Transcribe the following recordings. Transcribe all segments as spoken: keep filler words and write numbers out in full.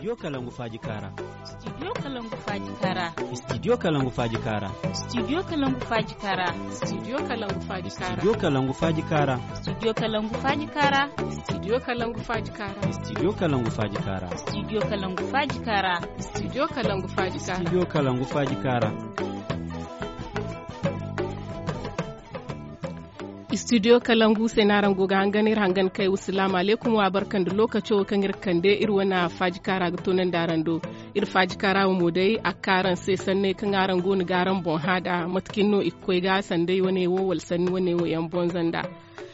Studio Kalangu Faji Kara. Studio Kalangu Faji Kara. Studio Kalangu Faji Kara. Studio Kalangu Faji Kara. Studio Kalangu Faji Kara. Studio Kalangu Faji Kara. Studio Kalangu Faji Kara. Studio Kalangu Faji Kara. Studio Kalangu Faji Kara. Studio Kalangu Faji Kara. Studio Kalangu Faji Kara. Studio Kalangu Faji Kara. Studio Kalangu senaran goga hanganir hangan kai assalamu alaikum wa barkan da lokaci kan irkande irwana Faji Kara ga tonan darando ir Faji Kara mu dai akaran sai sanne kan aran goni garan bon hada matkin no ikkoi ga sandai wane wo wal sanni wane wo yan bon zanda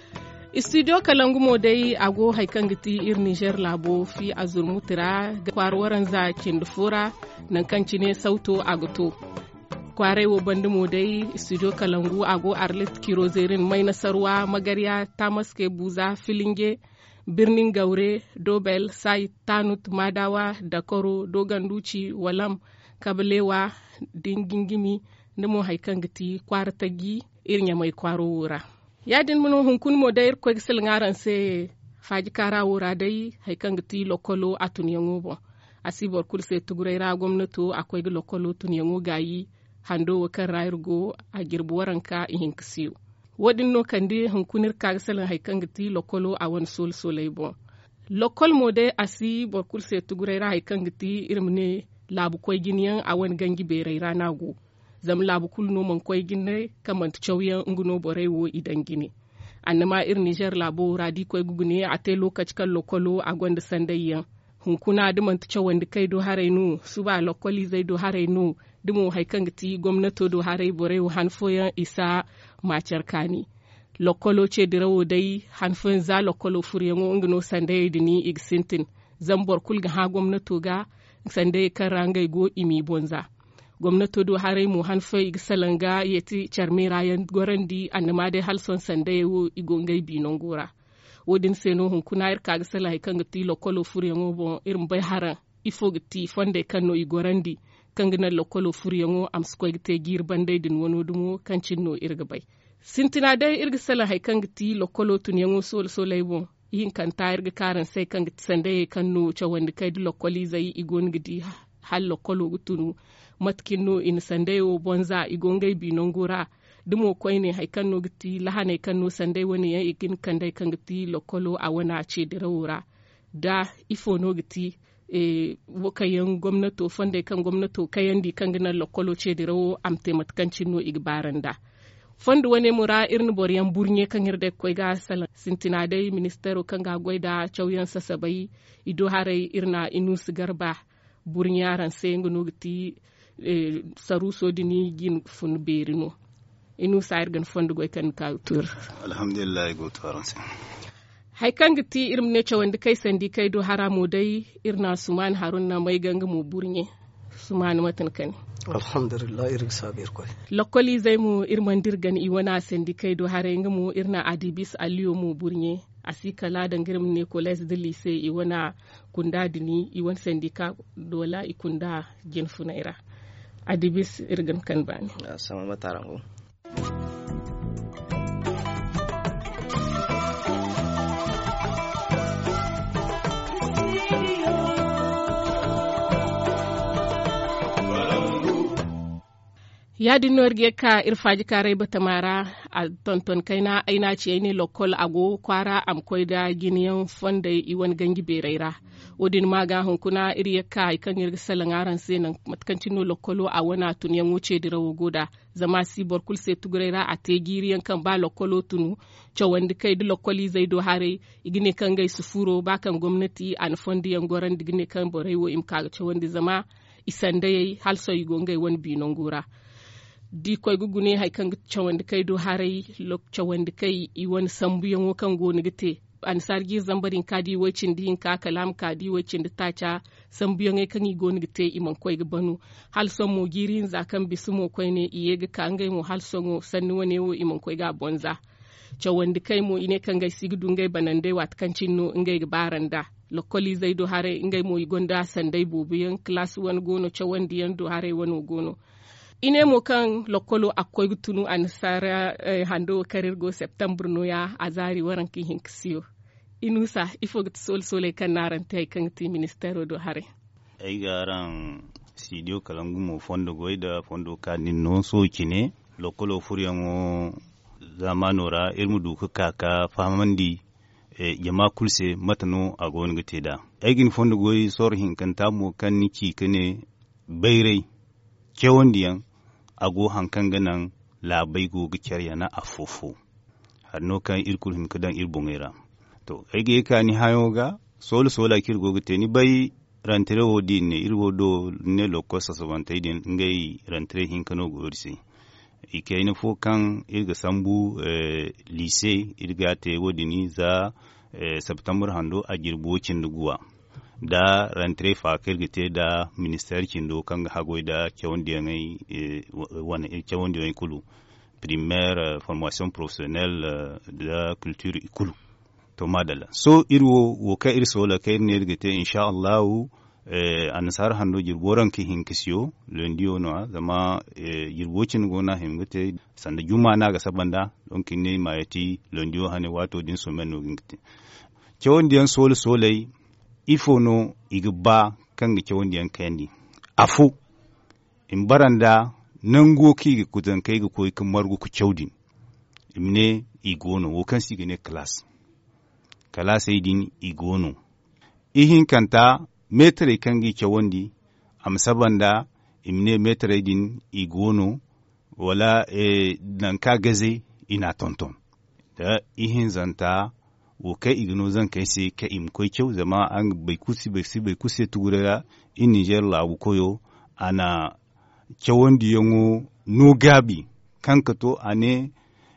Studio Kalangu mo dai ago haikan giti ir Niger labo fi azurmutira ga kwarwaran za kindufura nan kanci ne sauto aguto kwarai wo bandu mo dai Studio Kalangu ago Arlit Kirozerin mai nasarwa magarya Tamaske Buza Filinge birnin Gaure Dobel Sai Tanut Madawa Dakoro Doganduci Walam Kabalewa Dingingimi nemo haikan giti kwartagi irnya mai kwaro wura yadin mun hunkun mo dai ko gisel ngaran se Faji Kara wura dai haikan giti lokolo atunyango bo asibor kulse tugureira gwamnato akwai lokolo tunyango gayi hando wakan rayurgo a girbu waranka ihin kisiyo wadin no kande hankunir kagsalin haikan giti lokolo a wani sol solai bon lokol mo dai asi borkul se tugure ra haikan giti irmne labu koy giniyan a wani gangi berai rana go zam labu kul no man koy ginne kamant chawyan nguno borai wo idan gine annama ir Niger labo radi koy gugune a te lokaci kan lokolo a gwanda sandayyan hunkuna duman chawan kai do harainu suba lokoli zai do harainu dumo haikan giti gwamnato do harai bore hanfoyan isa macar kani lokolo ce dirawo dai hanfoyan za lokolo furiyango ngino sandaye dini igsintin zambor kulga ha gwamnato ga sandaye kan rangai go imi bonza gwamnato do harai mu hanfoy igsalanga yeti charmira yan gorandi annama dai halson sandaye wo igongai binongora wodin seno hunkuna ir kaga sala haikan giti lokolo furiyango bon irin bai haran ifo giti fonde kanno igorandi kangina lokolo furiyango am skoy gite gir bandai din wono dumo kancin no irga bai sintina dai irga sala hay kangiti lokolo tunyango sol solay bon yin kan ta irga karan sai kangiti sande kanno chawandi kai di lokoli zai igon gidi hal lokolo gutunu matkin no in sande o bonza igongai binongora dumo koy ne hay kanno giti lahane kanno sande woni ya igin kandai kangiti lokolo a wana ce dirawura da ifo no giti e wakayen gwamnato fonde kan gwamnato kayan di kan gina lokolo ce da rawo amte matkancin no igbaranda fonde wane mura irin boriyan burnye kan hirde koi ga sala sintina dai ministero kan ga goida chawyan sasabai ido harai irna inu sigarba burnyaran sai ngunu giti e, saru sodini gin fun berino inu sayar gan fonde goy kan ka tur alhamdulillah go taransi haikan giti irin ne wanda kai sandi kai do haramu dai irna suman harun na mai ganga mu burnye suman matan kan alhamdulillah irin sabir koy lokoli zai mu irman dirgan i wana sandi kai do hare mu irna adibis aliyo mu burnye asikala da ngirim ne college de lycée i wana kunda dini i wan sandika dola i kunda gen funaira adibis irgan kan bani sama matarango yadin norge ka irfaji karai batamara a tonton kaina aina ce ne lokol ago kwara am koida giniyan fonda iwan gangi bereira odin maga hunkuna iriya ka ikan yirga salangaran senan matkancin no lokolo a wana tuniyan wuce dirawo goda zama si borkul se tugureira a te giriyan kan ba lokolo tunu cewandi kai di lokoli zai do hare igine kan gai sufuro bakan gwamnati an fondiyan goran digine kan borewo imka cewandi zama isandai halso igongai wani binon gora di koy gugune hay kan chawandi kay do haray lok chawandi kay i won sambuyan wo kan goni gite an sargi zambarin kadi wacin din ka kalam kadi wacin da tacha sambuyan ay kan i goni gite i man koy gbanu hal son mo girin za kan bisumo koy ne iye ga kan ngay mo hal son mo sanni wone wo i man koy ga bonza chawandi kay mo ine kan ngay sigdu ngay banande wat kan cinno ngay baranda lokoli zai do hare ngay mo i gonda sandai bubuyan class one gono chawandi yan do hare wono gono ine mo kan lokolo akoy gutunu an sara eh, hando karirgo septembre no ya azari waranki hinksiyo inusa ifo gut sol sole kan narante kan ti ministero do hare ai garan studio kalangu mo fondo goida fondo kanin no so kine lokolo furyango zamanora ilmu du kaka famandi e jama kulse matano agon giteda aigin fondo goyi sor hinkanta mo kan niki kane bayrei kewondiyan ago hankan ganan labai go gikyar yana afofo har no kan irkul hin kadan irbongera to aige ka ni hayoga sol sola kirgo gite ni bai rantere wodi ne irwo do ne lokosa sabantay din ngai rantere hin kano gorsi ike ina fo kan irga sambu eh, lycée irga te wodi ni za eh, september hando a girbo cinduguwa da rantre fa kirgite da ministère cindo kan hagoy da kewonde ngai eh, wana kewonde ngai kulu primaire euh, formation professionnelle euh, de la culture ikulu to madala so irwo wo ka irso la kay ne irgite insha Allah eh, ansar hando jirboran ki hinkisiyo lendiyo no zama eh, jirbocin gona himgite sanda juma na ga sabanda don kinne mayati lendiyo hane wato din so menno gingite kewonde sol solai ifo no igba kan ga kewonde yan kandi afu in baranda nango ki ga kudan kai ga koyi kamar ku kewdin imne igono wo kan sigine class class idin igono ihin kanta metre kangi kewondi am sabanda imne metre din igono wala e nan ka gaze ina tonton da ihin zanta wo kai igno zan kai sai ka im koi kyau zama an bai kusi bai si bai kusi tugurera in Niger labu koyo ana kewondi yango no gabi kanka to ane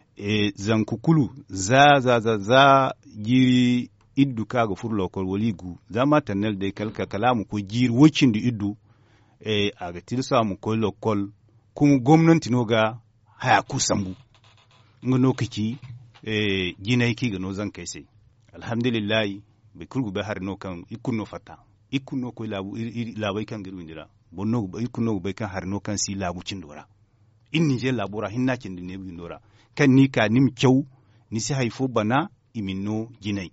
e zankukulu za za za za giri iddu kaga furlo ko woligu zama tanel de kalka kalamu ko jir wocin di iddu e aga tilsa mu ko lokol kuma gwamnati no ga haya kusambu ngono kici e jinai ki ga no zan kai sai alhamdulillah be kurgu be har no kan ikunno fata ikunno ko labu labai kan giru indira bonno ikunno be kan har no kan si labu cindora inni je labura hinna cin ne bi ndora kan ni ka nim kyau ni si haifo bana iminno jinai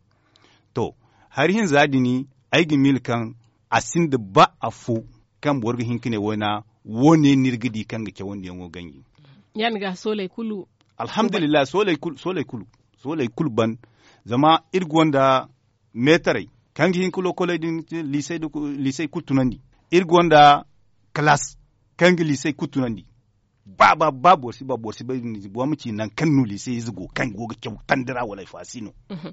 to har yin zadini aigi milkan asin da ba a fo kan borga hinkine wana wone nirgidi kan ga kyawon yango ganyi yan ga solai kulu alhamdulillah solai kulu solai kulu solai kulu ban zama irgonda metare kan gi hinkulo kolai din lycée do lycée kutunandi irgonda class kan gi lycée kutunandi ba ba ba borsi ba borsi ba ni bo muci nan kan nuli sai zugo kan goga kyau tandira wala fasino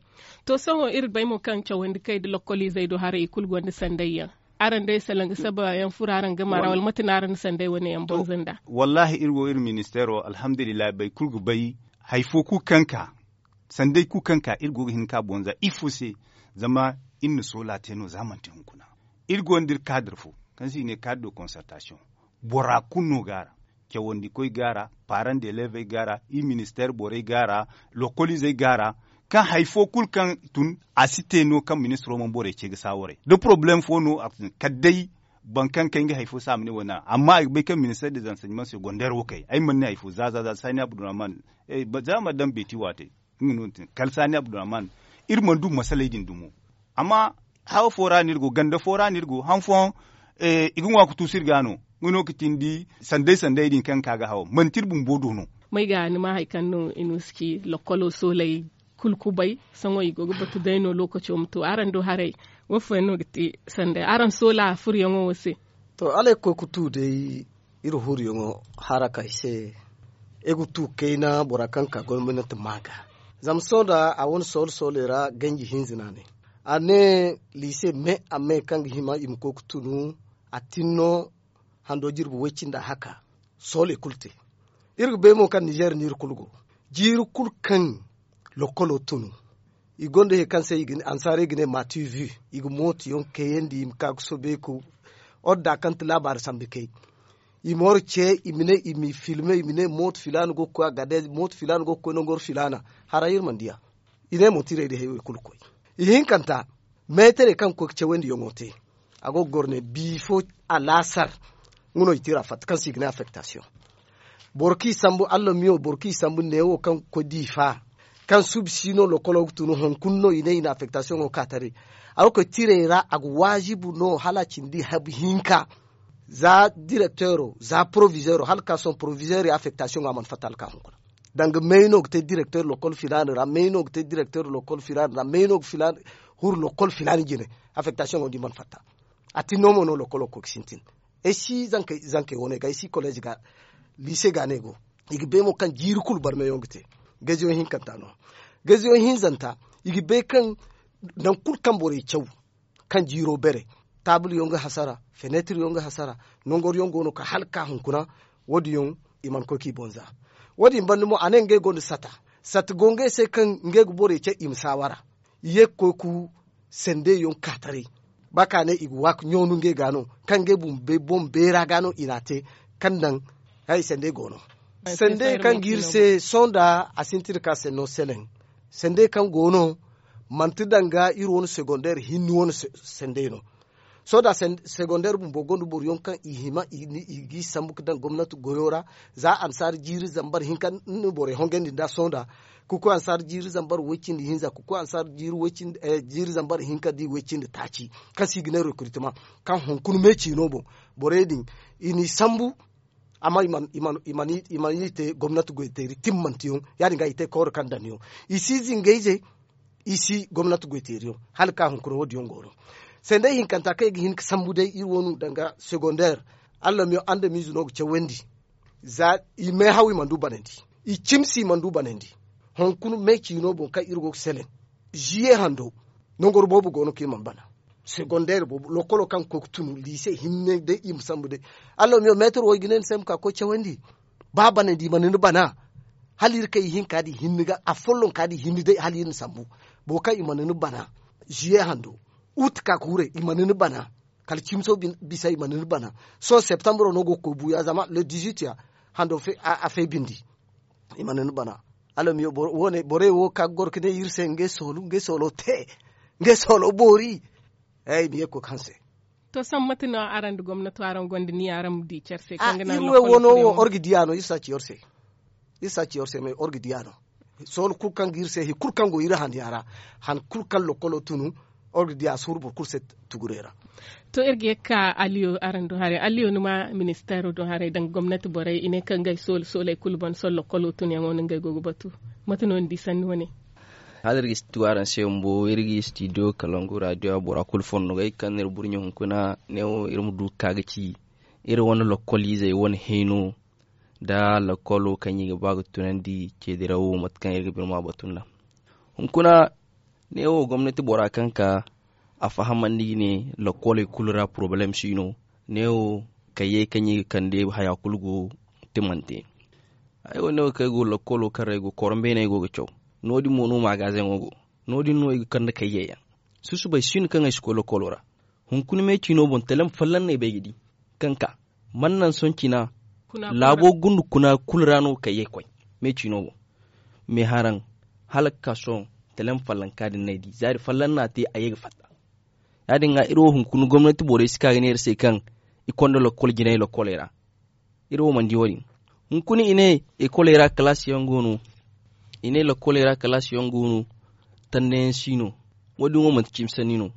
to sawo ir bay mo kan kyau wanda kai da lokoli zai do hare ikul gonda sandayya aran dai salanga saba yan furaran gamara wal matinaran sandai wani yan bonzanda wallahi irgo ir ministero alhamdulillah bai kulgu bai haifo ku kanka sandai ku kanka irgo hin ka bonza ifuse zama inna sola teno zaman tin kuna irgo ndir cadre fo kan si ne cadre de concertation bora kunno gara kewondi koy gara parent d'élève gara i ministère bore gara localisé gara kan haifo kul kan tun asite no kan ministre mon bore ce ga sawore de problème fo no kadai bankan kan ga haifo samne wana amma be kan ministère des enseignements secondaires wokai ai man ne haifo zaza za sani abdurrahman eh ba za ma dan beti wate ngin kal sani abdurrahman irman du masalai din dumo amma hawo fora nirgo ganda fora nirgo hanfon eh igunwa kutu sirgano ngono kitindi sande sande din kan kaga hawo mantir bum bodo no mai ga ni ma haikan no inuski lokolo solai kulkubai sango igo batu daino lokaci umto aran do hare wo fa no giti sande aran sola furyango wose to ale ko kutu de iru huryango haraka ise egu tu keina borakan ka gwamnati maga zam soda a won sol solera ganji hinzina ne ane lycée me ame kan hima im ko kutunu atinno hando jirbu wecinda haka sole kulte irgo be mo kan Niger nir kulgo jiru kul kan lokolo tunu igonde he kan se igine ansare igine matu vu igu moti yon keyendi im ka sobe ko odda kan labar sambe kay imor che imine imi filme imine mot filan go ko gade mot filan go ko ngor filana harayir mandia ine motire de he kulko ihin kanta metere kan ko che wendi yongote ago gorne bifo alasar nguno itira fat kan signa affectation borki sambu allo mio borki sambu newo kan ko difa kan subsino lokolo tunu hon kunno ine ina affectation o katare aw ko tirera ag wajibu no halacin di hab hinka za directeur za proviseur halka son proviseur affectation aman fatal ka hon dang meyno te directeur lokol filan ra meyno te directeur lokol filan ra meyno filan hur lokol filan jine affectation on di man fatta ati nomo no lokolo ko sintin e si zanke zanke wone ga si college ga lycée ga nego igbe mo kan jirkul barme yongte gejo hin kantano gejo hin zanta igbe kan dan kul kan bore chaw kan jiro bere table yonga hasara fenêtre yonga hasara nongor yongo no ka halka hun kuna wodi yon iman ko ki bonza wodi bandu mo anen ge gondo sata sat gonge se kan nge bore che im sawara ye ko ku sende yon katare baka ne igu wak nyonu nge gano kan ge bum be bom bera gano inate kan dan hay sende gono sende kan girse sonda asintir ka se no selen sende kan gono mantidanga iron secondaire hinnu won sende no soda secondaire bum bogondu bor yonkan ihima igi sambuk dan gwamnati goyora za ansar jiri zambar hinkan nu bore hongendi da sonda kuko ansar jiri zambar wecin hinza kuko ansar jiri wecin eh, jiri zambar hinka di wecin da taci kan signe recruitment kan honkunu meci nobo boredin ini sambu ama iman iman imani imanite gwamnati goyteri timmantiyon yani ga ite kor kan daniyo isi zingeje isi gwamnati goyteriyo halka honkuru wodi yongoro sende hin kanta kay hin sambude i wonu danga secondaire Allah mi ande mi zuno ce wendi za i me hawi mandu banendi i chimsi mandu banendi hon kunu me ci no bon ka irgo selen jiye hando nongor bobu gono ki man bana secondaire bobu lokolo kan ko tunu lycée hinne de im sambude Allah mi maître wo ginen sem ka ko ce wendi ba banendi manenu bana halir kay hin kadi hinniga a follon kadi hinnide halin sambu bo ka imanenu bana jiye hando ut ka kure imanini bana kal chimso bisa imanini bana so septembre no go ko buya zama le dix-huit ya hando fe a, a fe bindi imanini bana alo mi wone bore wo ka gorke de yirse nge solo nge solo te nge solo bori ay mi ko kanse to sammatina arande gomnati aran gonde ni aram di cerse kanga na lo wono wo orgidiano isa ci yorse isa ci yorse me orgidiano sol ku kan girse hi kur kan go yira han yara han kur kan lokolo tunu ordi asur pour kurset tugurera to erge ka aliyo arando hare aliyo numa ministero do hare dan gomnati bore ine kan gay sol sole kulbon sol kolo tun yango ngay gogo batu matanon di san woni hadir istuaran sembo ergi studio kalongo radio bora kul fonno gay kan er burnyo kuna newo irmu du kagaci ir wona lokolize won heno da lokolo kanyi ga bagu tunandi cedirawo matkan erge birma batunna kuna neo gwamnati bora kanka a fahamandi ne lokole kulura problem shino neo kaye kanyi kande haya kulgo timante ayo neo kago lokolo karego korombe ne go gocho nodi mono magazin go nodi no e kande kaye ya susu bai shin kan isko lokolora hun kun me chino bon telam fallan ne be gidi kanka mannan son kina labo gundu kuna kulrano kaye koy me chino bo me haran halakka son telam fallan kadin naidi zari fallan na te ayega fatta yadin ga iro hun kunu gwamnati bore sika ga ne sai kan ikondo lokol ginai lokolera iro man diwoni hun kuni ine e kolera class yongunu ine lokolera class yongunu tanne sino wodi mo man chimsanino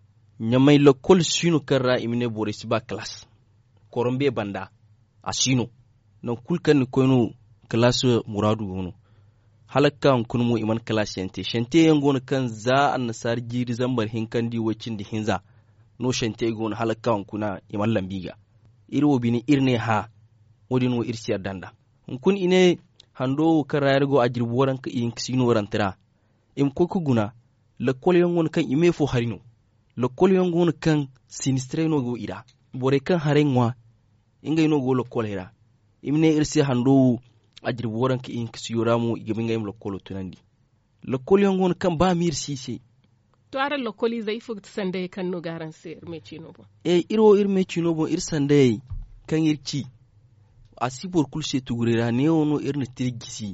nyamai lokol sino karra imine bore siba class korombe banda asino no kulkan ko no class muradu gono halakka kun mu iman kala shente shente yango kan za an nasar jiri zambar hinkan di wacin di hinza no shente gon halakka kuna iman lambiga irwo bini irne ha wodi no irsi danda kun ine hando karayar go ajir boran ka in sino rantira im ko kuguna la kol yango kan ime fo harino la kol yango kan sinistre no go ira bore kan harenwa ingay no go la kolera imne irsi hando ajir woran ki in kisiyuramu igebe ngayim lokolo tunandi lokol yangon kan ba mir sise to ara lokoli zai fugt sande kan no garan ser me chino bo e iro ir me chino bo ir sande kan irci asibor kulse tugurera ne wono irne tirgisi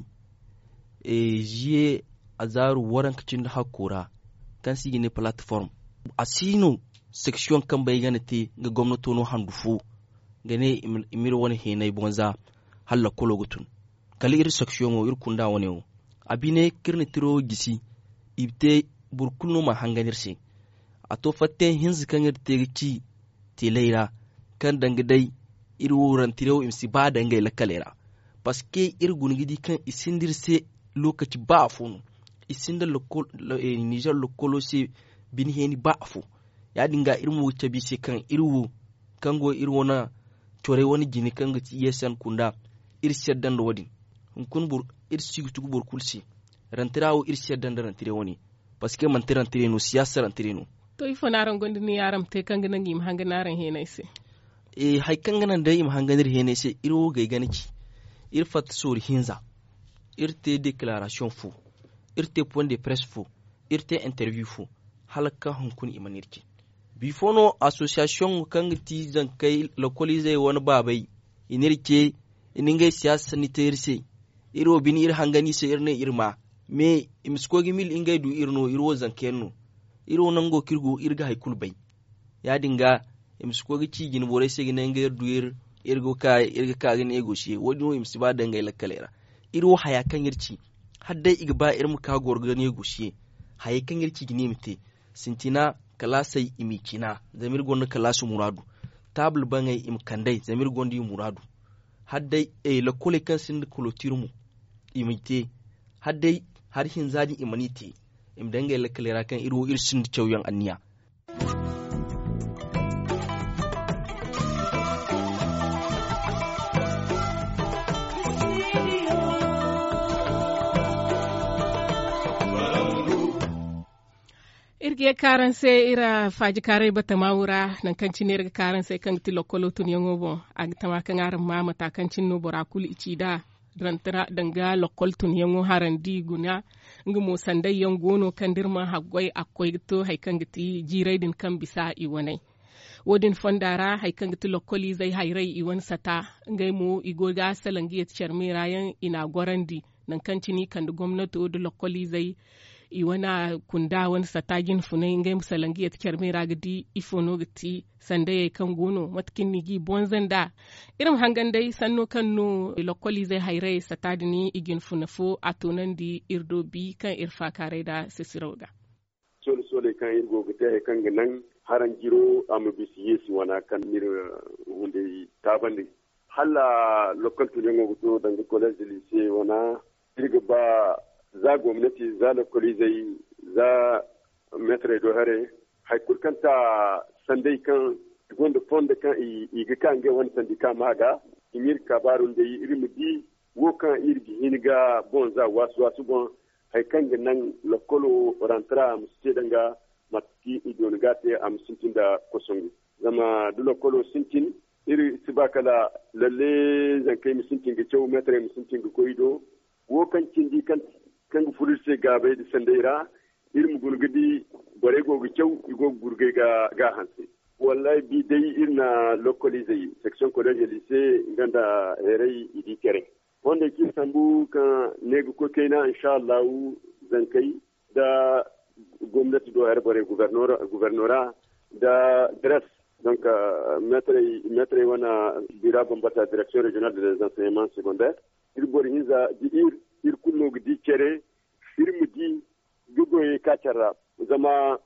e jie azaru woran kicin da hakura kan sigi ne platform asino section kan bai ganate ga gwamnato no handufu gane imir woni henai bonza halla kolo gutun kali ir section mo ir kunda woni abine kirni tiro gisi ibte burkulno ma hanganirse ato fatte hinzi kan irte ci teleira kan dangidai irwuran tiro imsi ba dangai lakalera paske irgun gidi kan isindirse lokaci ba afunu isinda lokol e Niger lokolo se bin heni ba afu ya dinga irmu wuce bi se kan irwu kango irwona tore wani jini kan ga yesan kunda irshar dan wadin kun bur irsi tugu bur kulsi rantirawo irshar dan rantire wani paske man tirantire no siyasa rantire no to ifo naran gondi ni yaram te kan ganan im hanga naran hena se e hay kan ganan da im hanga nir hena se iro ga ganiki irfat sur hinza irte declaration fu irte point de presse fu irte interview fu halaka hunkun imanirki bifono association kangti zan kai localize wani babai inirke iningai siyasa ni terse iro bin ir hangani se irne irma me imskogi mil ingai du irno iro zan kenno iro nango kirgo irga haykul bai ya dinga imskogi ci gin bore se gin ngai du ir irgo ka irga ka gin ego shi wodi imsiba dangai lakalera iro haya kan irci hadda igba irmu ka gorgane ego shi haya kan irci gine mite sintina kalasai imikina zamir gonda kalasu muradu tabul bangai imkandai zamir gondi muradu haddai e lakole kan sin kolotirmu imite haddai har hin zadi imanite im dangai lakalera kan iro irsin cewyan anniya irge karan se ira faji kare bata mawura nan kancin irge karan se kan ti lokolo tun yango bo ag tama kan aran mama ta kancin no bora kul ici da rantara danga lokol tun yango haran di guna ngumo sandai yango no kan dirma hagwai akwai to hay kan giti jirai din kan bisa i wonai wodin fondara hay kan giti lokoli zai hayrai i won sata ngai mo igoga salangi charmira yan ina gorandi nan kancini kan gwamnati do lokoli zai i wana kunda wani satagin funai ngai musalangi ya tikar mai ragadi ifono gati sanda ya kan gono matkin nigi bonzan da irin hangan dai sanno kan no lokoli zai haire satadini igin funafo a tonan di irdo bi kan irfa kare da sisirauga sole sole kan irgo gata ya kan ganan haran jiro amu bisi yesi wana kan mir hunde tabandi hala lokal tunengo guto dangi college lycée wana irga ba za gwamnati za lokalizai za metre do hare haikul kanta sandai kan gonda fonda kan iga kan ga wani sandika maga imir kabarun da yi irin di wo kan irgi hiniga bon za wasu wasu bon haikan ga nan lokolo rantra muste danga matki idon gate am sintin da kosongu zama du lokolo sintin iri sibakala lalle zan kai musintin ga cewa metre musintin ga koido wo kan kindi kan kan furise gabe da sandaira irin gurgudi bare gogu kyau igo gurgai ga ga hanse wallahi bi dai irna localize section college lycée ganda erai idi kere wanda ki sambu kan ne ko kaina insha Allah zan kai da gwamnati do har bare gouverneur gouvernora da dress donc maître maître wana bira bombata direction régionale des enseignements secondaires il bori hinza di ir ir kullo gidi kere irmu di gugoye kacara zama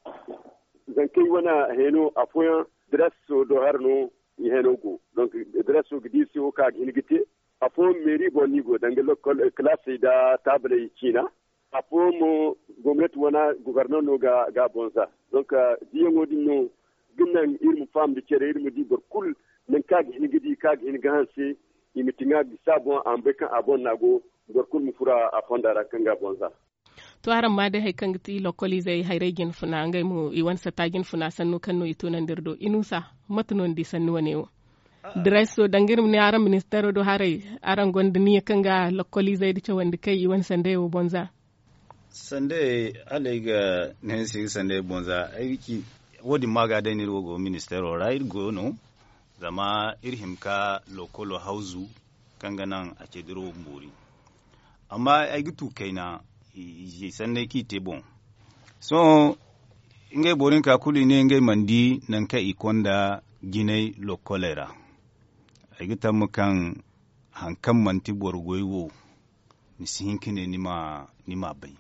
zankai wana heno afoya dresso do harno heno go donc dresso gidi so ka ginigite afo mairie bonigo dange lokol classe da table china afo mo gomet wana gouverneur no ga ga bonza donc diyango dinno ginnan irmu fam de kere irmu di bor kul nan ka ginigidi ka giniga hanse imitinga bisabon ambeka abon nago bor kul mu fura afondara kanga bonza to aran ma da haikan gati lokoli zai haire gin funa ngai mu iwan sata gin funa sannu kanno ito nan dirdo inusa matunon di sannu wane wo dresso dangirum ne aran ministero do hare aran gonda ni kanga lokoli zai dice wanda kai iwan sande wo bonza sande alega ne sig sande bonza aiki wodi maga da ni rogo ministero right go no zama irhim ka lokolo hauzu kanga nan a ce diro mburi amma ai gitu kaina yi sanne ki te bon so ngai borin ka kuli ne ngai mandi nan ka ikonda ginai lokolera ai gita mukan hankan manti borgoiwo ni sihinkine nima nima bai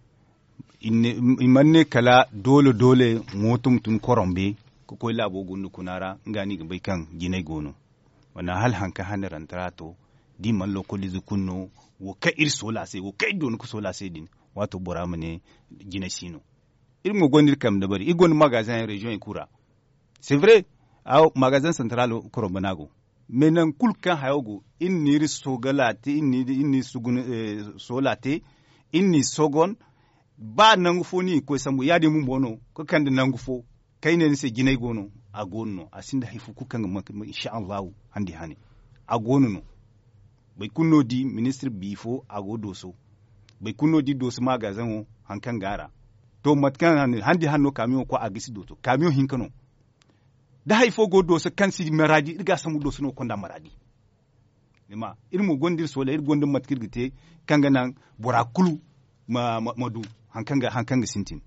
inne imanne kala dole dole motum tun korombe ko koy labo gundu kunara ngani ga bai kan ginai gono wana hal hanka hanaran trato di man lokolizu kunno wo ka ir sola sai wo kai don ku sola sai din wato boramane ginai sino ilmu gondir kam da bari igon magazin region ikura c'est vrai aw magazin central korombanago menan kulkan hayogo inni risogalate inni inni sugun eh, solate inni sogon ba nangu foni ko sambu yadi mun bono ko kande nangu fo kayne se ginay gono a gonno asinda hifu ku kan insha Allah handi hani a gono no bai kunno di ministre bifo a godo so bai kunno di dosu magazin hankan gara to matkan handi hanno kamiyo ko a gisi doto kamiyo hinkano da haifo godo su kansi maradi irga samu do suno konda maradi nima irmu gondir sola ir gondin matkirgite kanga nan burakulu ma madu hankanga hankanga sintin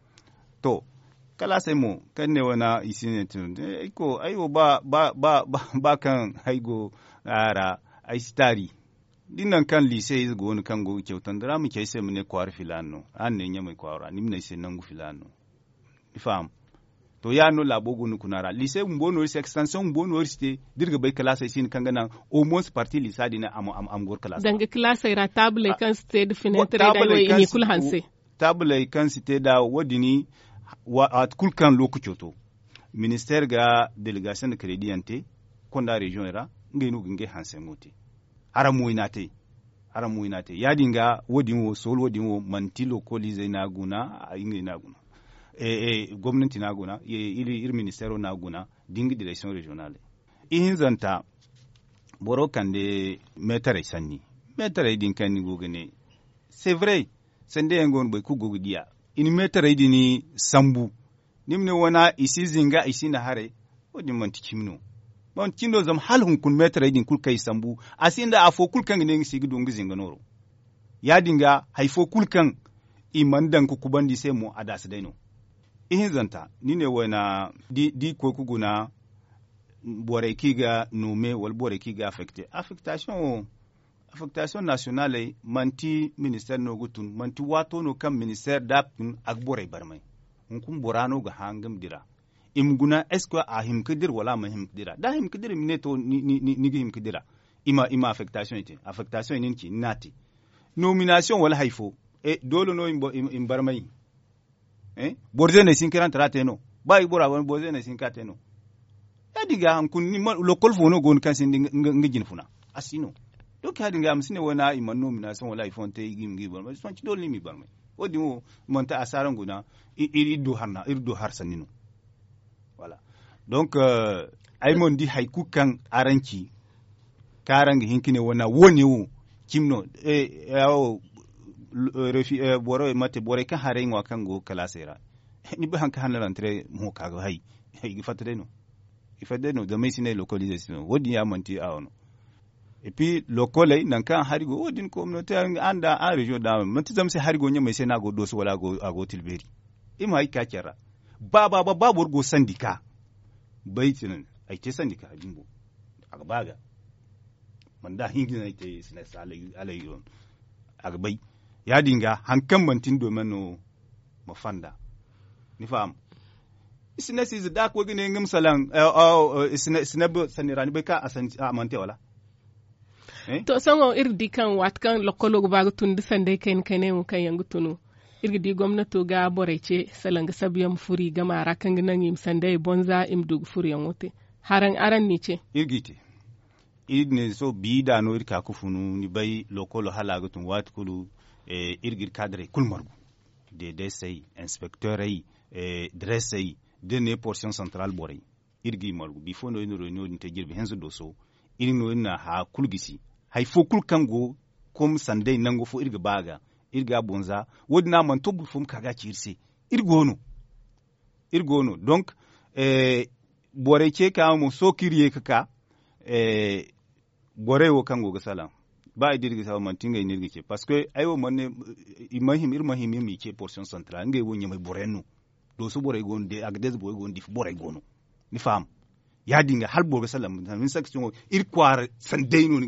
to kala sai mo kanne wana isine tun iko ayo ba ba ba ba kan haigo ara ai stari dinnan kan lise is go kan go kyautan dara mu kai sai mu ne kwar filano an ne nyamai kwara nimne sai nan gu filano ifam to ya no labo gonu kunara lycée mbono lycée extension mbono université dirga bay classe sin kanga nan au moins partie lycée dina am am am gor classe danga classe ira table kan state fenêtre da way ni kul hanse table kan site da wodini wa at kul kan lokuto to ministère ga délégation de crédit ante konda région ira ngay no nge hanse moti aramu inate aramu inate yadinga wodin wo sol wodin wo mantilo kolize na guna inge na guna eh eh gwamnati na guna iri iri ministero na guna dingi direction regionale ihin zanta boro kande metare sanni metare din kan ni gogene c'est vrai sende ngon boy ku gogidiya in metare dini sambu nimne wana isi zinga isi na hare wodi manti kimno mon kindo zam halhun kun metare din kul kai sambu asinda afo kul kan ne ngi gido ngi zinga noro ya dinga haifo kul kan imandan ku kubandi sai mu adasa daino ihin zanta ni ne wana di, di ko kuguna bore kiga nume wal bore kiga affecté affectation affectation nationale manti ministère no gutun manti wato no kam ministère dapun ak bore barmai hukum borano ga hangam dira imguna est ce que a him kidir wala ma him kidira da him kidir ne to ni ni ni him kidira ima ima affectation ite affectation nin ki nati nomination wala haifo e dolo no im barmai eh borze ne sin kiran trate no bai bora won borze ne sin kate no ya diga han kun ni lokol fono gon kan sin ngijin funa asino donc ha dinga am sine wona iman nomination wala ifonte igim ngi bor ma son ci dol ni mi barmai odi mo monta asaran guna iri do harna iri do har sanino voilà donc euh, ay mon di hay kukan aranki karangi hinkine wona woni wo kimno e yawo refi boro mate bore ka hare ngwa kango kalasera ni ba hanka hanala entre mo kaga hay hay fatade no ifade no de mesine localisation wodi ya manti awono et puis locale nan kan harigo wodin communauté anda a région da manti zamse harigo nyama sai na go doso wala go ago tilberi ima hay ka kera ba ba ba babu go sandika baitin ai te sandika jimbo aga baga manda hingina ite sina salai alayon aga bai ya dinga hankan mantin domin no mafanda ni fam isina si da ko gine ngam salan isina isina bo sanirani bai ka asan amante wala eh to sango irdi kan watkan lokolo ba tun sande kan kane mu kan yangu tunu irdi gwamnato ga borece salanga sabiyam furi ga mara kan nan yim sande bonza im dug furi yangote haran aran ni ce irgite idne so bida no irka kufunu ni bai lokolo halaga tun watkulu eh, irgir cadre kulmargu de desay inspecteur ay eh, dressay de ne portion centrale boray irgi margu bi fono ino reno ni te girbe henzo doso irino na ha kulgisi hay fo kul kango kom sandai nango fo irga baga irga bonza wodna man tobu fum kaga cirse irgono irgono donc eh, boray ke ka mo so kiriye kaka eh, boray wo kango ga salam ba idirgi sa man tinga inirgi ce parce que ayo manne imahim irmahim mi ce portion centrale ngai wonya mai borenu do su boray gon de agdes boy gon dif boray gono ni fam ya dinga hal boga salam min section ir kwar sandeino ni ce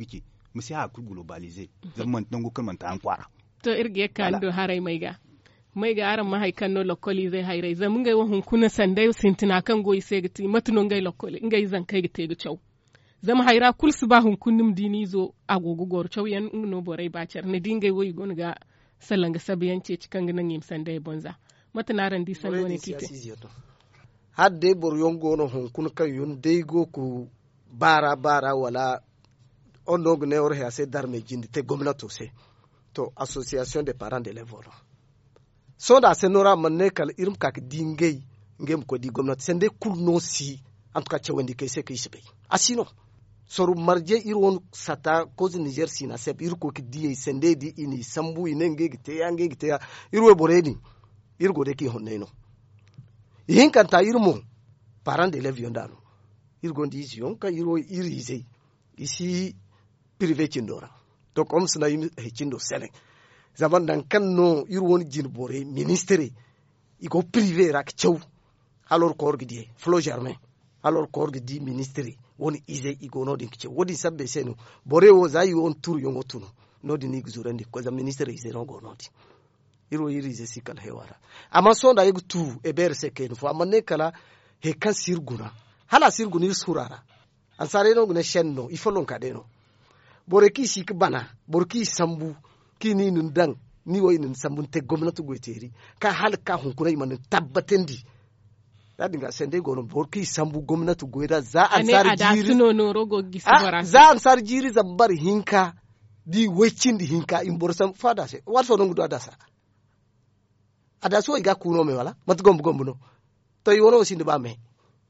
mu sai ha ku globalize zaman nan go kalman ta an kwara to irge kan do harai mai ga mai ga aran mahaikan no lokoli zai hairai zamun ga wahun kuna sandai sintina kan goyi sai gati matunon ga lokoli ngai zan kai gite ga chau zama haira kul su ba hun kunnum dini zo agogo gor chau yan no borai bacer ne dingai woyi gon ga salanga sabiyan ce cikan ganan yim sandai bonza matanaran di san woni kite hadde bor yongo no hun kun kan yon dai go ku bara bara wala ondo ne or ha se darme jindi te gomnato se to association des parents d'élèves so da se nora manne kal irum kak dingay ngem ko di gomnati sende kurno si en tout cas cewendi kay se kay sibe asino soru marje irwon sata kozi Niger sina sep ir ko ki di sende di ini sambu ine ngegi te yange gite ya irwe boredi irgo de ki honneno yin kan ta irmo parents d'élèves yondano irgo ndi yon ka irwo irize isi privé cindora to comme sna yim he cindo sele zaman dan kan no irwon jin bore ministre iko privé rak cew alors ko orgidi flo germain alors ko orgidi ministre woni ize iko no din cew wodi sabbe seno bore wo zayi on tour yongo tuno no din igzurandi ko za ministre ize no go noti iro irize sikal hewara amma sonda yegu tu e ber seken fo amma ne kala he kan sirguna hala sirguna ir surara ansare no gune shenno ifolon kadeno bore ki sik bana bore ki sambu ki ni nun dang ni wo inin sambun te gomnati goiteri ka hal ka hun kunai man tabbatendi da dinga sende gono bore ki sambu gomnati goida za ansar jiri no no rogo gisbara za ansar jiri zambar hinka di wecindi hinka in bor sam fada se wat so ngu do adasa adaso iga kuno me wala mat gombu gombu no to yono sinde ba me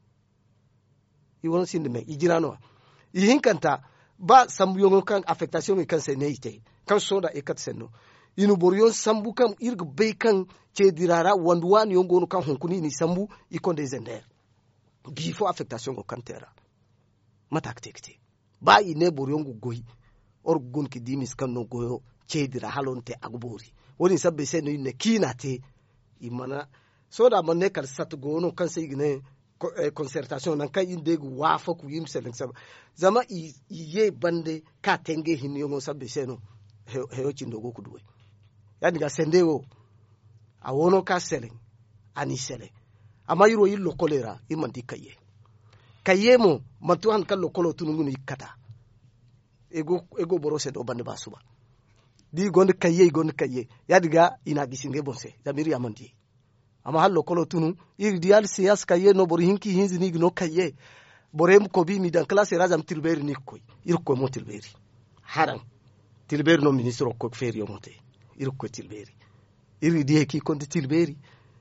yono sinde me ijirano i hinkanta ba sambu yongo kan affectation kan se neite kan soda e kat senno inu boryon sambu kam irga be kan ce dirara wanduwan yongo no kan hunkuni ni sambu i konde zender bifo affectation ko kan tera matak tekte ba i ne boryon go goyi or gon ki dimis kan no goyo ce dira halonte agbori woni sabbe se no ne kinate imana soda man ne kal sat gono kan se igne concertation nan kan inde gu wafa ku yim selen saba zama i ye bande ka tenge hin yongo sabbe seno he he chindo go ku duwe yani ga sendewo a wono ka selen ani sele ama yiro yillo kolera imanti kaye kaye mo mantu han kallo kolo tunungu ni kata ego ego borose do bande basuba di gonde kaye gonde kaye yadiga ina gisinge bonse zamiri amandi ama hallo kolo tunu iri dial siyas kaye no bori hinki hinzi ni no kaye borem ko bi mi dan classe razam tilberi ni koy ir ko mo tilberi haran tilberi no ministre ko feri yo monte ir ko tilberi iri die ki konde tilberi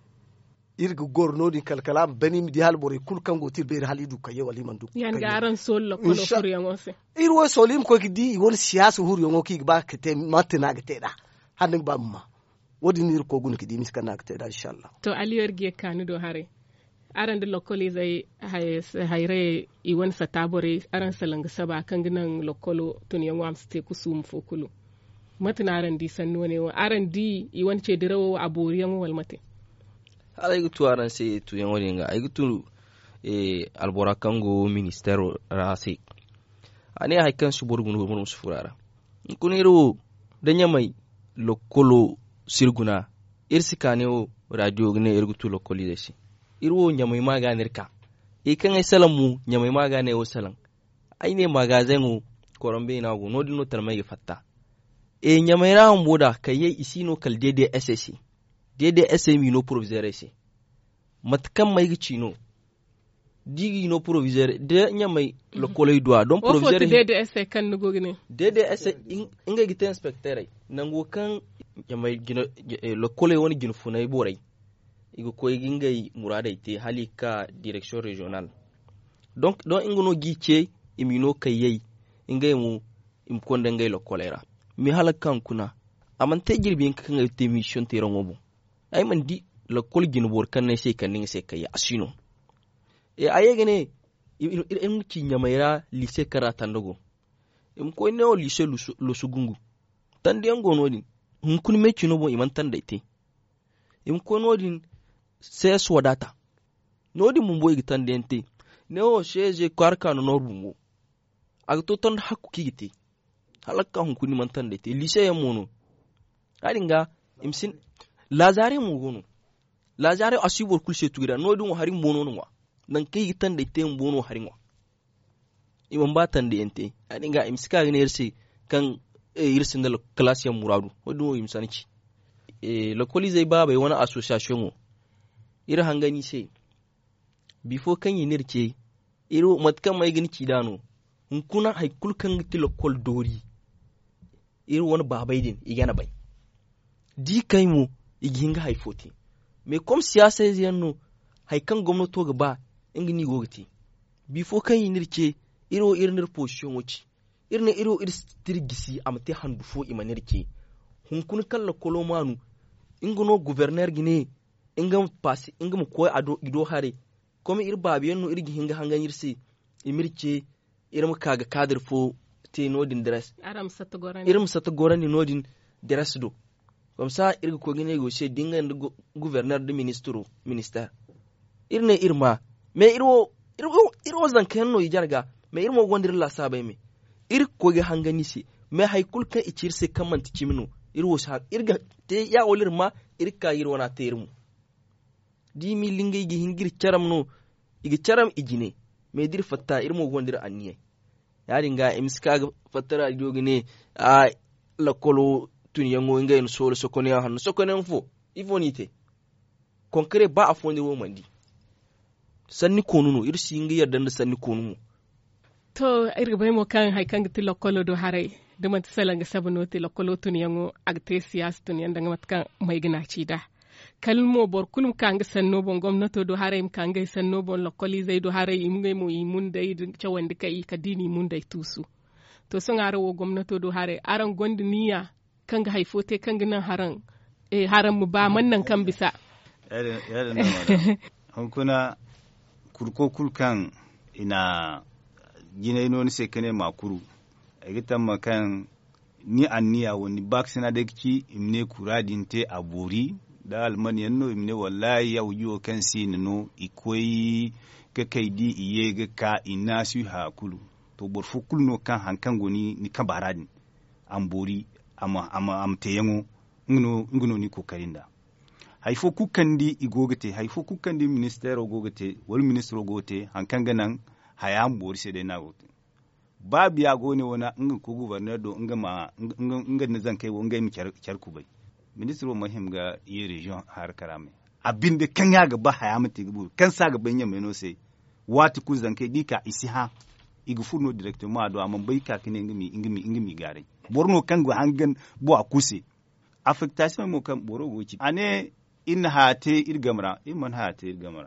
ir go gorno di kalkalam bani mi dial bori kul kango tilberi halidu kaye wali mandu yan garan sol ko no furi yo ngose ir wo solim ko ki di won siyas hur yo ngoki ba kete matna gete da hanin bamma wodi nir ko gun ki di miskana akte da inshallah to aliyor ge kanu do hare aran de lokoli zai hayre i won satabore aran salanga saba kan ginan lokolo tun yan wam ste kusum fokulu matina aran di sanno ne aran di i won ce dirawo aboriyan wal mate ala yutu aran se tu yan woni nga ay gutu e albora kango ministero rasi ani hay kan su borgun mo mo sufurara kuniro danya mai lokolo sirguna irsikane o radio ne irgutu localisation irwo nyamai maganer ka e kan ai salamu nyamai magane o salan ai ne magazin o korombe na go no dino tarmai fatta e nyamai ra mboda kaye isino kal D D S S D D S M no proviseur se matkan mai gicino digi no proviseur de nyamai lokolay doa don proviseur D D S kan nugo gine D D S inga gite inspecteur nango kan nyamai gino lokolay woni gino funay boray igo koy gingay murada ite halika direction régionale donc don ingono gice imino kayey ingay mu im konde ngay lokolera mi halakan kuna amante girbin kan ngay te mission te rangobo ay man di lokol gino bor kan ne sey kan ne sey kay asino e ayegene im ki nyamaira lycée karatan dogo im koy ne o lycée lo sugungu tan de ngono din hun kun me kino bo iman tan daite im ko nodin sai swadata nodi mun boy gitan dente ne o sheje kwarka no norbungo agto ton hakku kigiti halakka hun kuni man tande te lycée ya mono adinga imsin lazare mu gono lazare asibor kulse tugira no dum hari mono no nan kai tande te mono hari no imam ba tande ente adinga imsika ne yerse kan e yirsin da classe ya muradu wadu imsanci e lokoli zai ba bai wani association mo ira hangani sai before kan yi nirce iro matkan mai gani kidano hun kuna haikul kan ti lokol dori iro wani babai din igana bai di kai mu iginga haifoti me kom siyasa yanno haikan gwamnato gaba ingini gogati before kan yi nirce iro irin position wuci irin iro irtirgisi amte handu fo imanirke hun kun kala kolomanu ingono gouverneur gine ingam pasi ingam ko ado ido hare komi ir babiyanno irgi hinga hanganyirsi imirce iram kaga kadir fo te nodin dress aram sata gorani iram sata gorani nodin dress do comme ça irgi ko gine go she dinga gouverneur de ministro ministère irne irma me iro iro iro zankenno ijarga me irmo gondir la sabai me ir ko ga hangani si me haykul kan icirse kaman tikimino ir wo sa irga te ya olir ma ir ka yir wana termu di mi lingay gi hingir charam no igi charam igine me dir fatta ir mo gondir anniye ya dinga imska ga fatara dogine a la kolo tunyango ngay no solo sokone han sokone fo ifonite konkre ba afoni wo mandi sanni konuno ir singi yardan sanni konuno to irga bai mo kan hay kan ti lokolo do haray de mat salanga sabano ti lokolo tun yango agte siyas tun yanda mat kan mai gina cida kalmo bor kunum kanga sanno bon gomnato do haray kanga sanno bon lokoli zai do haray imngai mo imun dai cawandi kai kadini mun dai tusu to sun ara wo gomnato do haray aran gondi niya kanga hay fote kanga nan haran e haran mu ba man nan kan bisa yare yare na mara an kuna kurko kulkan ina gina ino ni sekene makuru egita makan ni anniya woni baksina da ki imne kuradin te aburi da almani yanno imne wallahi ya wuyo kan sin no ikoi ka kaidi iye ga ka inasu hakulu to bor fukul no kan hankan goni ni kabaradin amburi ama ama amte yango ngono ngono ni kokarinda haifo kukandi igogete haifo kukandi ministero gogete wal ministro gote hankan ganan hayam bori se de nagote babu ya gone wana inga ko gouverneur do inga ma inga inga ne zan kai wonga mi kyar ku bai ministro mahim ga ye region har karame abinde kan ya ga ba hayam te gubu kan sa ga banya meno sai wati ku zan kai dika isi ha igu furno directement do amma bai ka kine inga mi inga mi inga mi gare borno kan go hangan bo akuse affectation mo kan boro goci ane in hate irgamra in man hate irgamra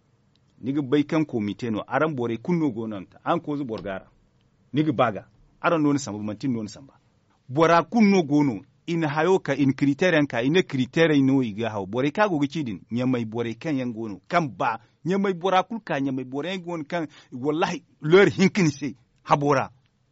niga bai kan komite no aran bore kunno gonanta an ko zu borgara niga baga aran non samba mantin non samba bora kunno gono in hayo ka in criterion ka in criterion no iga hawo bore ka go gidin nyamai bore kan yan gono kan ba nyamai bora kul ka nyamai bore gon kan wallahi leur hinkin se habora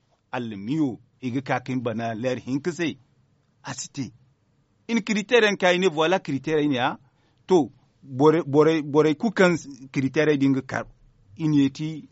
almiyo iga ka kin bana leur hinkin se asite in criterion ka in voilà criterion ya to bore bore bore kukan critère dinga kar inyeti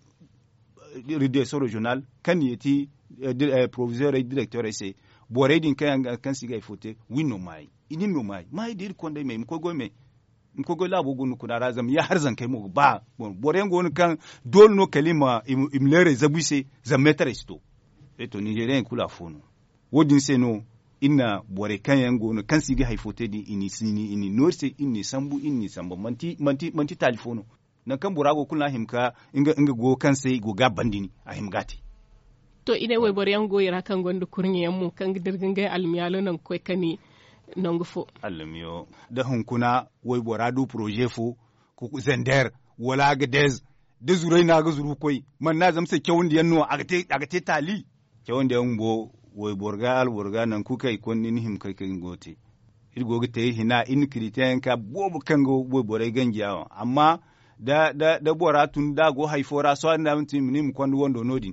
redacteur régional kan yeti uh, proviseur et directeur ese bore din kan kan siga ifote winno mai ini no mai mai dir konde me ko go me ko go labo gonu kuna razam ya har zan kai mu ba bore gonu kan dol no kalima imlere zabuse zametre sto eto nigérien kula fono wodin se no inna bore kan yango no kan sigi haifote di ini sini ini norse inni sambu inni samba manti manti manti telefono na kan burago kulna himka inga inga go kan sai go ga bandini a himgati to ine we bore yango yira kan gondo kurnye mu kan dirgin gai almiyalo nan koy kani nangu fo almiyo da hunkuna we boradu projet fo ko zender wala ga dez de zurai na ga zuru koy man na zamsa kyawun yanno agate agate tali kyawun da yango woy borgal borga nan kuka ikonni ni him kai kan gote irgo gite hina in kritiyan ka bobu kango boy boray ganjawa amma da da da bora tun da go haifora so na mutum ni mu kondu wondo nodin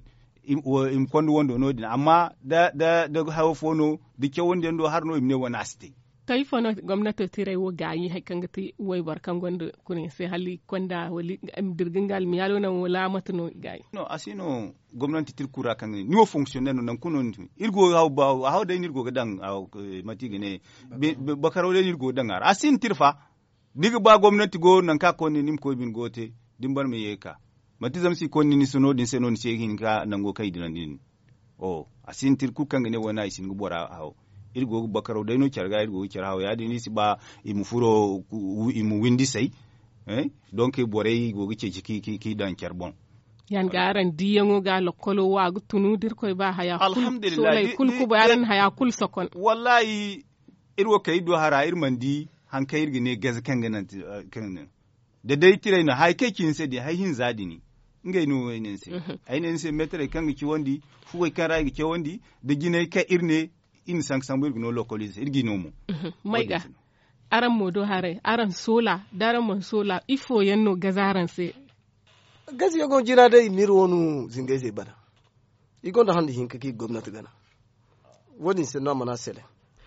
im kondu wondo nodin amma da da da hawo fono dike wonde ndo harno imne wana ste tay fono gwamnati tire wo gayi hay kanga ti way bar kan gondo kuni se hali konda wali am dirgingal mi yalo na wala matno gayi no asino gwamnati tir kura kan ni wo fonctionnaire no nan kuno irgo haw ba haw de irgo gadan mati gene bakaro de irgo dan ar asin tirfa diga ba gwamnati go nan ka konni nim ko bin gote dimbar me yeka mati zamsi konni ni suno din seno ni cehin ka nan go kai dinan din o asin tir ku kan gene wona isin go bora haw irgo bakaro de no charga irgo charhaw ya dini si ba imu furo imu windi sai eh donc borey go gice ki ki ki dan charbon yan garan diyango ga lokolo wa tunu dir koy ba haya alhamdulillah kul ku baran haya kul sokon wallahi irwo kay do hara irmandi han kay irgine gaz kan ganan kan da dai tire na hay kay kin sai di hay hin zadini ngay no waynen sai aynen sai metre kan ki wondi fu kan ra ki wondi da gine ka irne in sank sambur no localize irgino mu maiga aran modo hare aran sola daran mon sola ifo yanno gazaran se gazi yagon jina dai mir wonu zingeze bana igon da handi hinka ki gwamnati gana woni se no mana sele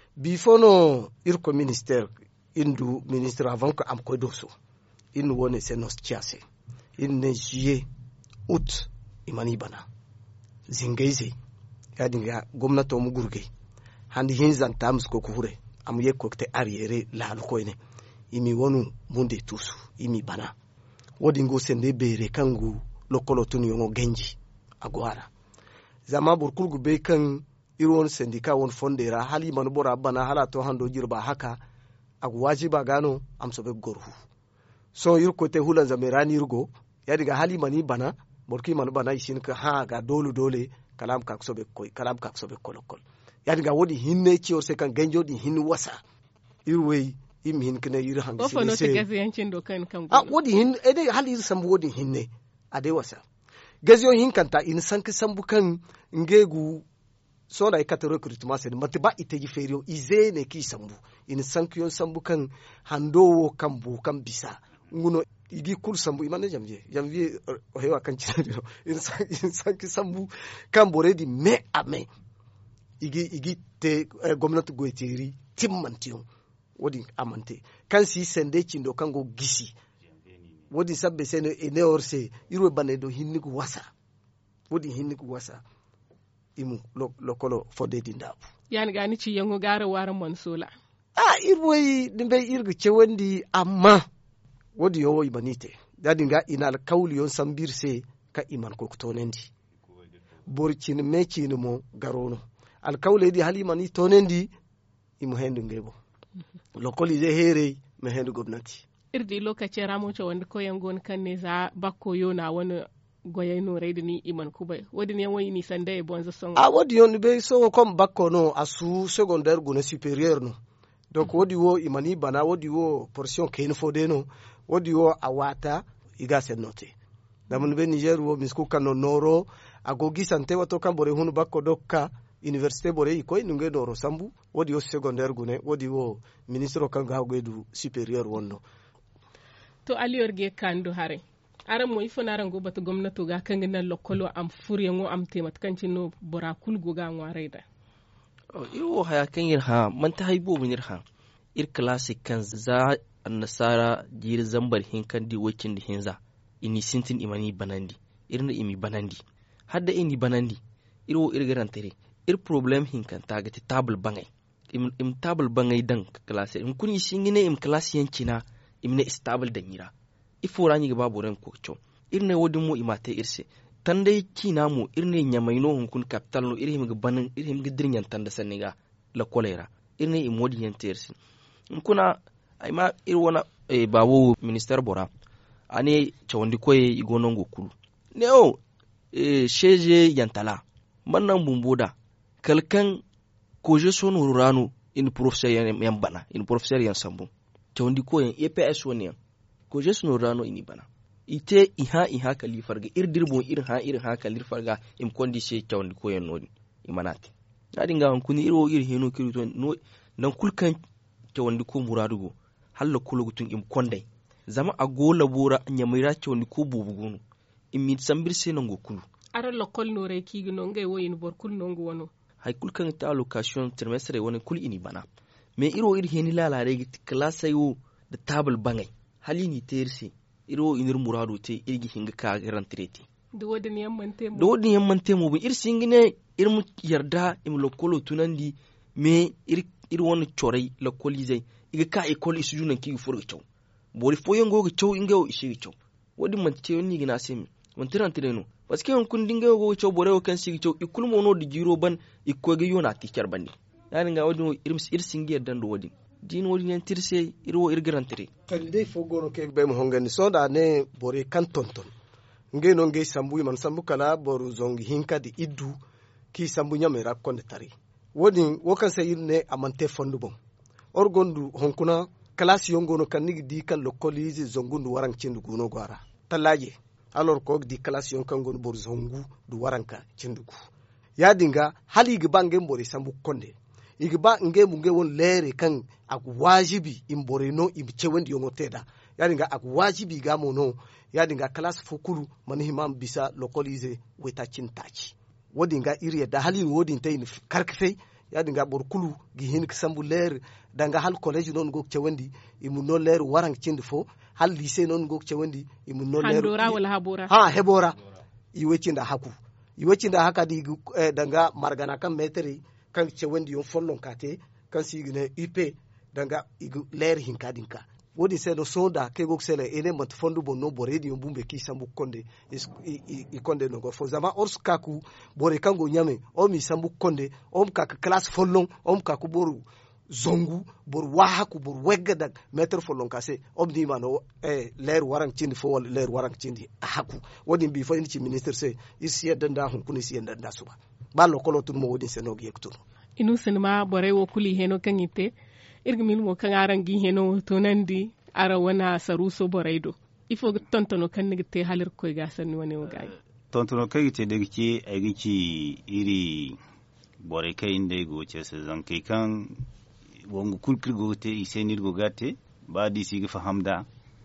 bifono irko ministère indu ministre avant ko am ko doso in woni se nos chiase in ne juillet août imani bana zingeze ya dinga gwamnati mu gurge handi hinzan tams ko kuhure am ye kokte arrière la lu koyne imi wonu munde tusu imi bana wodi ngo sende bere kangu lokolo tunu yongo genji agwara zama burkulgu be kan irwon sendika won fondera hali man bora bana hala to hando jirba haka agu wajiba gano am sobe gorhu so yir kote hulan zamerani rugo ya diga hali mani bana burki man bana isin ka ha ga dolu dole kalam ka sobe koy kalam ka sobe kolokol ya diga wodi hinne ci o se kan genjo di hin wasa irwei imi hin kene yiri hangi se ofo te gazi yancin do kan kan ah wodi hin ede hali yiri sambu wodi hinne ade wasa gazi yo hin kanta in sanki sambu kan ngegu so da ikata recruitment se matiba iteji ferio ize ne ki sambu in sanki yon sambu kan hando kan bu kan bisa nguno igi kul sambu imane jamje jamje o hewa kan ciro in sanki sambu kan boredi me ame igi igi te eh, gwamnati goiteri timmantiyo wodi amante kan si sende cindo kango gisi wodi sabbe sene ene orse irwe banedo hinniku wasa wodi hinniku wasa imu lokolo lo fode dindabu yani gani ci yango gara waran mansola ah irwe dimbe irgu cewendi amma wodi yowo ibanite dadi nga inal kawli yon sambirse ka iman ko tonendi borcin mecin mo garono al kawle di halimani tonendi imu hendu ngebo localize here me hendu gobnati irdi lokaci ramoce wanda koyan gon kan ne za bakko yona wani goyay no reyde ni iman kubay wodi ne woni ni sande e bonza songo a wodi yon be so comme bakko no asu secondaire gona supérieur no donc wodi wo imani bana wodi wo portion ken fode no wodi wo awata iga sen note damun be Niger wo misku kano noro agogi sante wato kambore hunu bakko dokka université bore ikoy nunge doro sambu wodi wo secondaire gune wodi wo ministre kanga hawgedu supérieur wonno to aliyorge kandu hare aran mo ifo naran go batu gwamnati ga kan nan lokolo am furye ngo am temat kanci no bora kulgo ga ngwareda o iwo haya kan yir ha man ta haibo munir ha ir classic kan za annasara jir zambar hin kan di wakin di hinza ini sintin imani banandi irna imi banandi hadda ini banandi irwo irgaran tare ir problem hin kan tagati table bangay im, im table bangay dan classe im kuni shingine im classe yankina imne stable da mira ifora ni gaba boren ko cho irne wodin mo imate irse tande kina mo irne nyamaino hun kun capital no irhim ga banan irhim ga dirnyan tanda saniga la kolera irne imodi yantersi kuna ayma irwana e bawo minister bora ane chawandi koye igonongo kulu neo e sheje yantala mannan bumbuda kalkan koje sonu ranu in professeur yan bana in professeur yan sambu chawandi koye E P S woni ko je suno rano ini bana ite iha iha kali farga irdirbo ir ha ir ha kali farga im kondi se tawndi ko yen nodi imanati adi nga on kuni irwo ir heno kirito no nan kulkan tawndi ko muradugo halla kulugutun im kondai zama agola bora nyamira tawndi ko bubugunu im sambir se nango kulu ara lokol no re kigi no ngay woyin bor kul no ngo wono hay kulkan ta allocation trimestre woni kul ini bana me iro ir heni lalare git klasa yo da table bangay hali ni terse iro inir murado te irgi hinga ka rantreti do wodin yamman temo do wodin yamman temo bu ir singine ir mu yarda im lokolo tunandi me ir ir won chorai lokoli zai iga ka ekol isujunan ki furga chaw bori foyengo ga chaw inga o ishi chaw wodin man te ni gina semi man tiran tireno parce que on kun dinga go chaw bore o kan sigi chaw ikul mono di jiro ban ikko ga yona ti char bandi yani nga wodin ir ir singi yardan do wodin din wodin en tirse iro ir garantere kan dai fogono ke be mo hongani so da ne bore kan tonton nge no nge sambu man sambu kala boru zongi hinka di iddu ki sambu nyame rakkonde tari wodin wokan se yirne amante fondu bon orgondu honkuna classe yongono kan nigi di kan lokolize zongundu warang cindu guno gwara talaje alors ko di classe yon kan gon bor zongu du waranka cindugu ya dinga hali gi bange mbori sambu konde igi ba nge mu nge won lere kan ak wajibi imbore no im cewendi yongo teda ya dinga ak wajibi ga mono ya dinga classe fukulu man himam bisa lokolize weta cintaci wodi nga iriya da hali wodi tay ni karkfe ya dinga bor kulu gi hin sambu ler danga hal college non go cewendi imu no ler warang cindi fo hal lycée non go cewendi imu no ler handora wala habora ha hebora i wecinda haku i wecinda haka di eh, danga margana kan metri kan cewendi yon follon kate kan sigine ip danga igu ler hin kadinka wodi se no sonda ke go sele ene mat fondu bonno boredi yon bumbe ki sambu konde i, i, i konde no go fo zama ors kaku bore kango nyame o mi sambu konde o kaka class follon o kaku boru zongu bor wahaku bor wegga meter follon kase o di mano eh, ler warang cindi fo wal ler warang cindi haku wodi bi fo ci ministre se isi danda hun kuni si danda suba ballo kolo tun mo wodi se no yektu inu sinma bore wo kuli heno kangite irgmin mo kan arangi heno tonandi ara wana saruso boraido ifo tontono kan nigite halir koy gasan woni wogay tontono kai te daga ci ai ci iri bore kai inde go ce se zankai kan wongu kulkir go te isenir go gate ba di sigi fahamda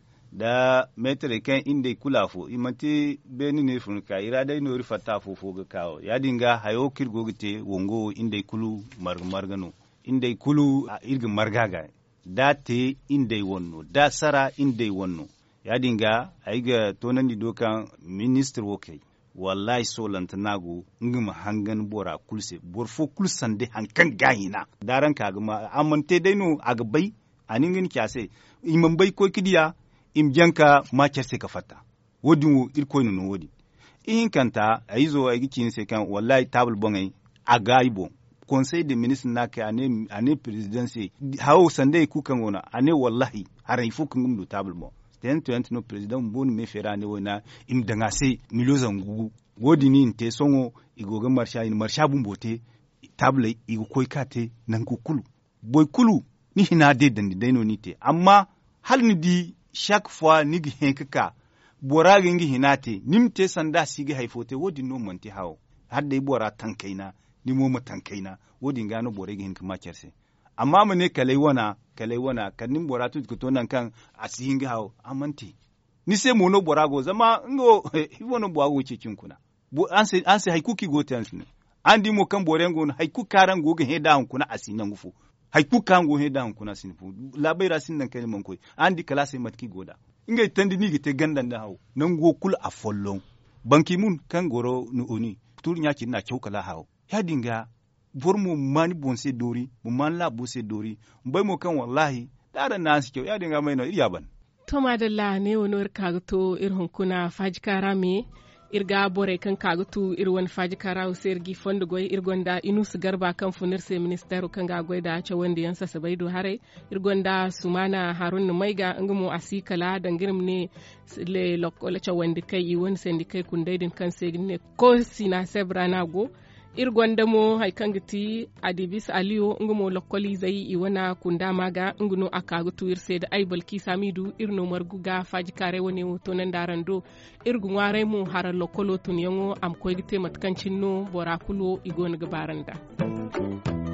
da metre kan inde kulafo imante beni ne fun ka irada no rifata fo fo ga kawo ya dinga hayo kirgo gite wongo inde kulu mar margano inde kulu irga margaga date inde wonno da sara inde wonno ya dinga aiga tonandi dokan minister wokai wallahi so lantanago ngima hangan bora kulse bor fo kulsande hankan gayina daran kaga ma amante dai no aga bai aningin kyase imam bai ko kidiya im janka ma kyase ka fata wodi wo il ko no wodi in kanta aizo ai gikin se kan wallahi table bongai aga ibo conseil de ministre na ke ane ane presidency hawo sande ku kan wona ane wallahi harai fu kan ngum do table bon ten twenty no president mboni me fera ne wona im danga se miloza ngugu wodi ni te songo igoga marsha in marsha bumbote table igo koy kate nan ku kulu boy kulu ni hina de dan de no ni te amma hal ni di chaque fois ni gi henkaka boraga ngi hinate nimte sanda sigi haifote wodi no monte hawo hadde bora tankaina ni mo matankaina wodi ngano borege hin kuma cerse amma mane kalai wana kalai wana kanin boratu ko to nan kan asihinga hawo amanti ni se mono borago zama ngo iwono boago cikin kuna bo anse anse haikuki gote ansu andi mo kan borengo haiku karan goge he da kuna asinan gufu haiku kan go he da kuna sinfu labai rasin nan kai mon koy andi kala sai matki goda inga tandi ni gite gandan da hawo nan go kul a follon banki mun kan goro nu oni tur nya kin na kala hawo ya dinga bor mu mani bonse dori mu man la bose dori mbai mo kan wallahi dara na su ya dinga mai no iya ban to madalla ne wonor kagto irhun kuna fajkara me irga bore kan kagto irwan fajkara usergi fondo goy irgonda inus garba kan funir se ministero kan ga goyda cha wanda yansa sabaido hare irgonda sumana harun maiga ngumo asikala dangirim ne le lokola cha wanda kai iwon sendikai kundaidin kan segne ko sina sebra nago irgonda mo haikangiti adibis aliyo ngumo lokoli zai iwana kunda maga nguno akagutu irse da aibal kisamidu irno marguga fajikare woni tonan darando irgunware mo hara lokolo tunyango am koygite matkancin no borakulo igon gabaranda